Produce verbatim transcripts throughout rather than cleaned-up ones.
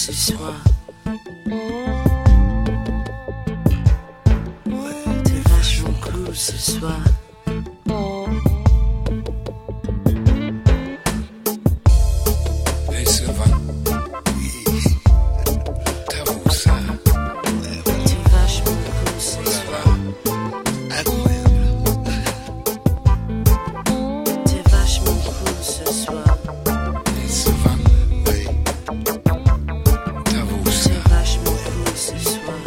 ce soir. Ouais, t'es vachement cool ce soir. Hey Sylvain, t'avoues ça? T'es vachement cool ce soir. Incroyable. T'es vachement cool ce soir. Hey Sylvain, oui. T'avoues ça? T'es vachement cool ce soir.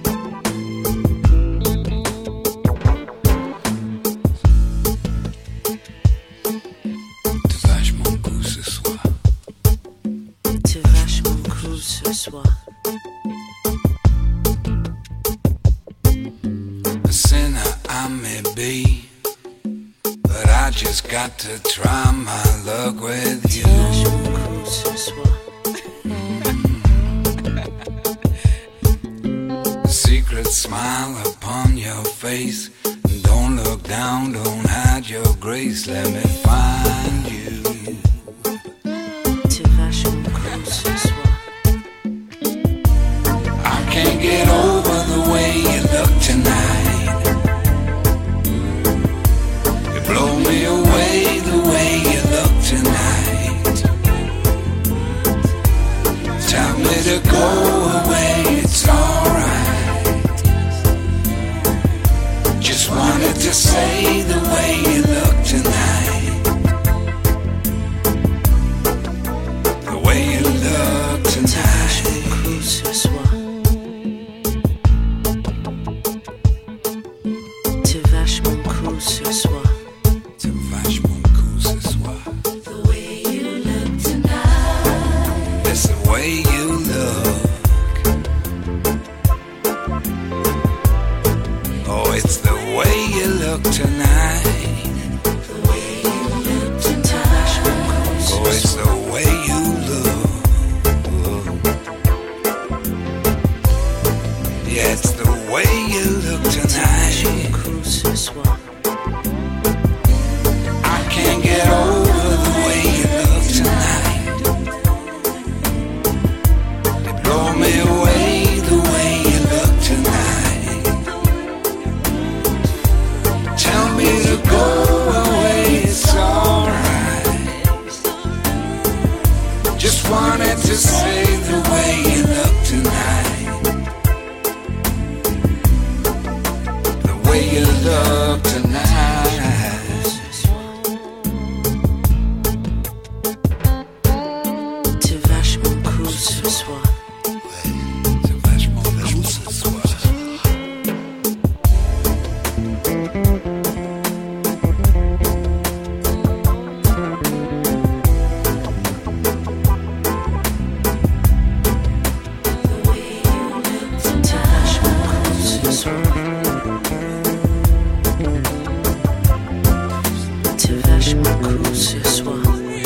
T'es vachement cool ce soir. T'es vachement cool ce soir. A sinner I may be, but I just got to try my luck with T'es you. vachement cool ce soir. A secret smile upon your face. Don't look down, don't hide your grace. Let me find you. T'es vachement cool ce soir. I can't get over the way you look tonight. You blow me away the way you look tonight. Tell me to go away, it's alright. Just wanted to say the way you look tonight. The way you look T'es vachement tonight. cool ce soir. T'es vachement cool ce soir. C'est vachement cool ce soir. The way you look tonight. It's the way you look. Oh, it's the way you look tonight. The way you look tonight. T'es vachement cool ce Oh, it's soir. the way you look. Yeah, it's the way you look T'es vachement tonight. cool ce soir. I can't get over the way you look tonight. You blow me away the way you look tonight. Tell me to go away, it's alright. Just wanted to say the way you look tonight. The way you look tonight. T'es vachement cool ce soir. C'est vachement cool ce soir. T'es vachement cool ce soir. T'es vachement cool ce soir.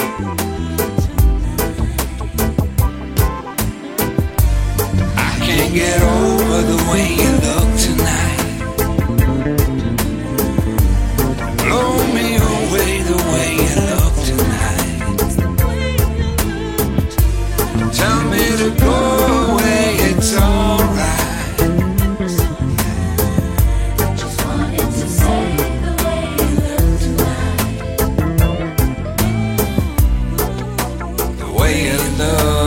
I can't get over the way you look tonight. Blow me away the way you look tonight. Tell me to go away, it's alright. Just wanted to say the way you look tonight. The way you look